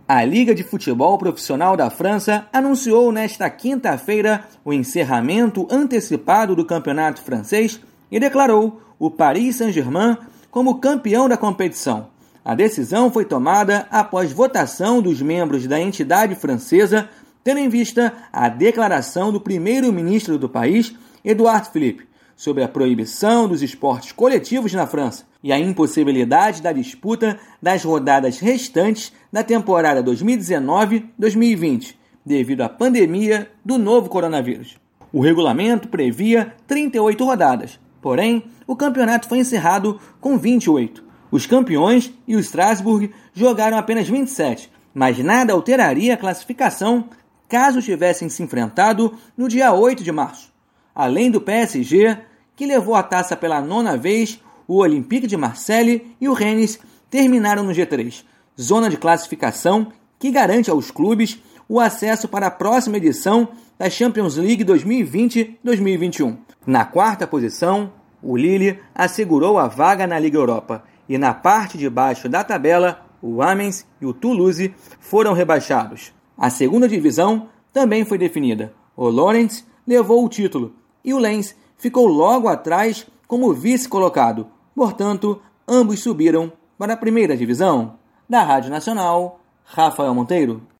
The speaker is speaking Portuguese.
A Liga de Futebol Profissional da França anunciou nesta quinta-feira o encerramento antecipado do campeonato francês e declarou o Paris Saint-Germain como campeão da competição. A decisão foi tomada após votação dos membros da entidade francesa, tendo em vista a declaração do primeiro-ministro do país, Édouard Philippe, sobre a proibição dos esportes coletivos na França e a impossibilidade da disputa das rodadas restantes da temporada 2019-2020, devido à pandemia do novo coronavírus. O regulamento previa 38 rodadas, porém, o campeonato foi encerrado com 28. Os campeões e o Strasbourg jogaram apenas 27, mas nada alteraria a classificação caso tivessem se enfrentado no dia 8 de março. Além do PSG, que levou a taça pela 9ª vez, o Olympique de Marseille e o Rennes terminaram no G3, zona de classificação que garante aos clubes o acesso para a próxima edição da Champions League 2020-2021. Na 4ª posição, o Lille assegurou a vaga na Liga Europa e na parte de baixo da tabela, o Amiens e o Toulouse foram rebaixados. A 2ª divisão também foi definida. O Lorient levou o título e o Lens ficou logo atrás como vice-colocado. Portanto, ambos subiram para a 1ª divisão. Da Rádio Nacional, Rafael Monteiro.